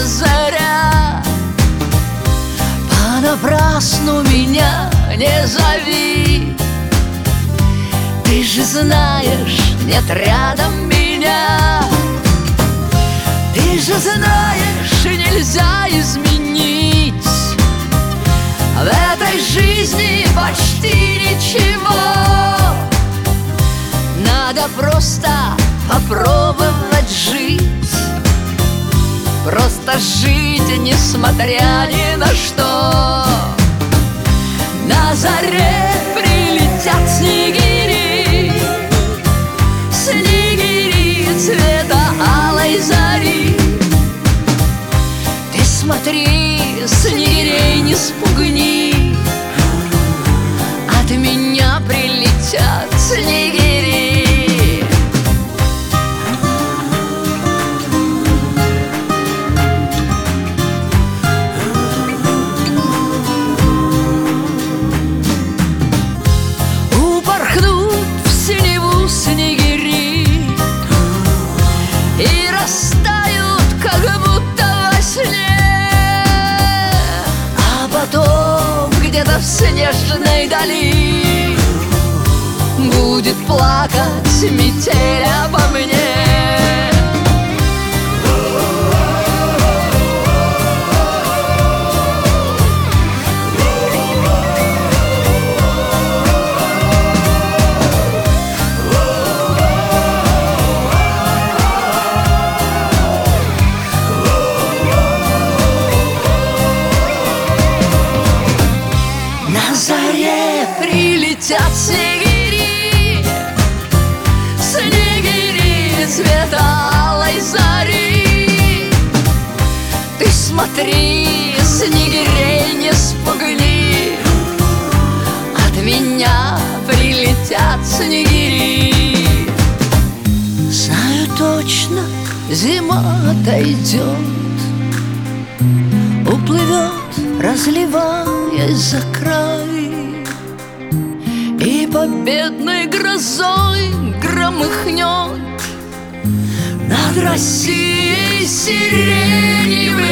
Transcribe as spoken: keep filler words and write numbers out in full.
заря. Понапрасну меня не зови, ты же знаешь, нет рядом меня. Ты же знаешь, нельзя изменить в этой жизни почти ничего. Надо просто попробовать жить, просто жить, несмотря ни на что. На заре прилетят снегири, снегири цвета алой зари. Ты смотри, снегирей не спугни, от меня прилетят снегири. И растают, как будто во сне, а потом где-то в снежной дали будет плакать метель обо мне. На заре прилетят снегири, снегири цвета алой зари. Ты смотри, снегирей не спугни, от меня прилетят снегири. Знаю точно, зима отойдет, уплывет, разливаясь за край, и победной грозой громыхнет над Россией сиреневый